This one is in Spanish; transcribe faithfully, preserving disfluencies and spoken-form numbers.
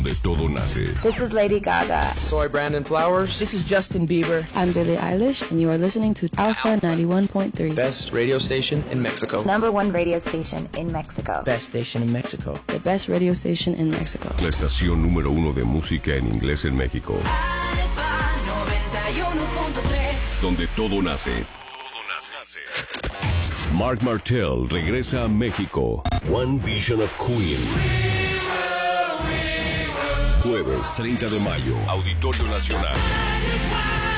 De todo nace. This is Lady Gaga. Soy Brandon Flowers. This is Justin Bieber. I'm Billie Eilish, and you are listening to Alpha ninety-one point three. Best radio station in Mexico. Number one radio station in Mexico. Best station in Mexico. The best radio station in Mexico. La estación número uno de música en inglés en México. Alpha noventa y uno punto tres. Donde todo nace. Mark Martel regresa a México. One Vision of Queen. Jueves treinta de mayo, Auditorio Nacional.